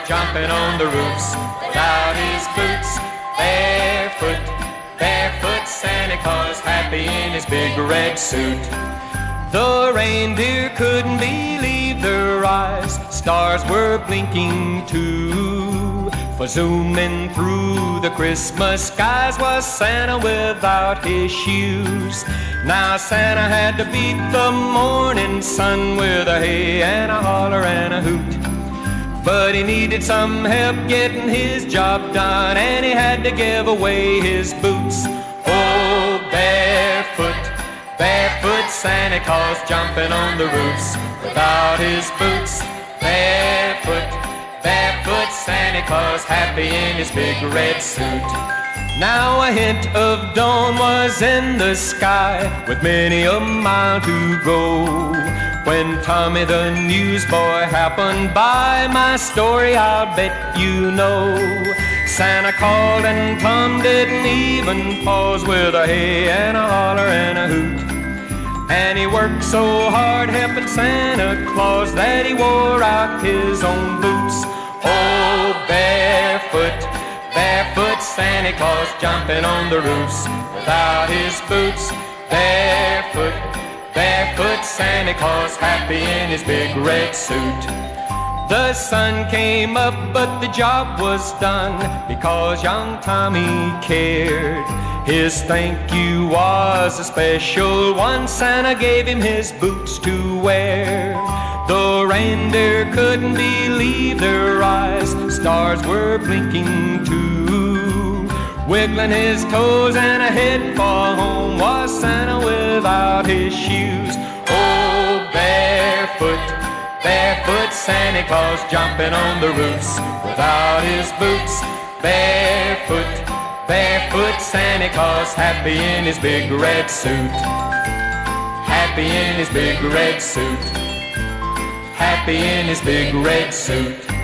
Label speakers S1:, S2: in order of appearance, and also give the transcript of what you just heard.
S1: jumping on the roofs without his boots. Barefoot, barefoot Santa Claus, happy in his big red suit. The reindeer couldn't believe their eyes, stars were blinking too. For zooming through the Christmas skies was Santa without his shoes. Now Santa had to beat the morning sun with a hey and a holler and a hoot. But he needed some help getting his job done, and he had to give away his boots. Oh, barefoot, barefoot Santa Claus, jumping on the roofs without his boots. Barefoot, barefoot Santa Claus, happy in his big red suit. Now a hint of dawn was in the sky, with many a mile to go, when Tommy the newsboy happened by. My story I'll bet you know. Santa called and Tom didn't even pause, with a hey and a holler and a hoot. And he worked so hard helping Santa Claus that he wore out his own boots. Oh, barefoot, barefoot Santa Claus, jumping on the roofs without his boots. Barefoot, barefoot Santa Claus, happy in his big red suit. The sun came up, but the job was done, because young Tommy cared. His thank you was a special one. Santa gave him his boots to wear. The reindeer couldn't believe their eyes, stars were blinking too. Wiggling his toes and heading for home was Santa without his shoes. Oh, barefoot, barefoot Santa Claus, jumping on the roofs without his boots. Barefoot, barefoot Santa Claus, happy in his big red suit. Happy in his big red suit. Happy in his big red suit.